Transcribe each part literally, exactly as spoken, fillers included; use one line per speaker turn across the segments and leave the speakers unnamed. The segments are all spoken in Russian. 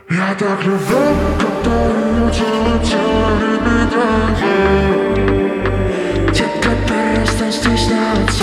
Я так люблю, когда ее тело, тело в ритме танца. Детка, перестань стесняться.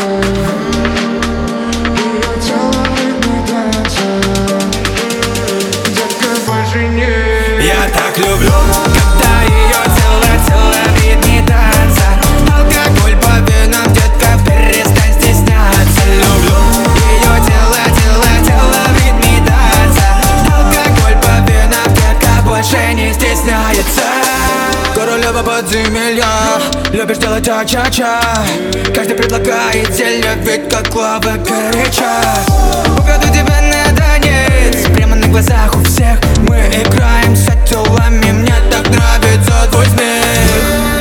Ее тело в ритме танца. Детка, больше не.
Я так люблю, когда ее тело, тело в ритме танца. Алкоголь по венам, детка, перестань стесняться. Люблю ее тело, тело, тело в ритме танца. Алкоголь по венам, детка, больше не стесняется. Королева подземелья, любишь делать ча-ча-ча. Каждый предлагает зелье, ведь как лава горяча. Украду тебя на танец, прямо на глазах у всех. Мы играем с телами, мне так нравится твой смех.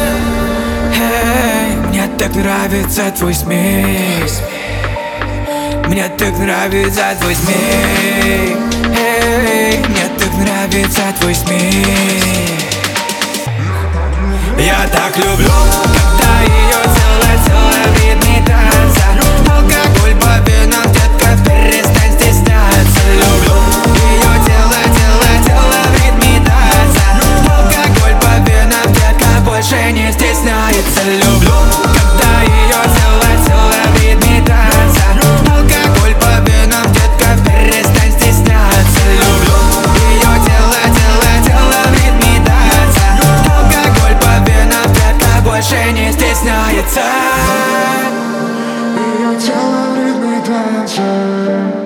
Эй, мне так нравится твой смех. Мне так нравится твой смех. Эй, мне так нравится твой смех. Я так люблю, когда ее тело, тело в ритме танца. Алкоголь по венам, детка, перестань стесняться. Люблю ее тело, тело, тело в ритме танца. Алкоголь по венам, детка, больше не стесняется. Люблю, когда ее тело, тело в ритме танца. Алкоголь по венам, детка, перестань стесняться. Люблю ее тело, тело, тело в ритме танца. Алкоголь по венам, детка, больше не стесняется.
Ее тело в ритме танца.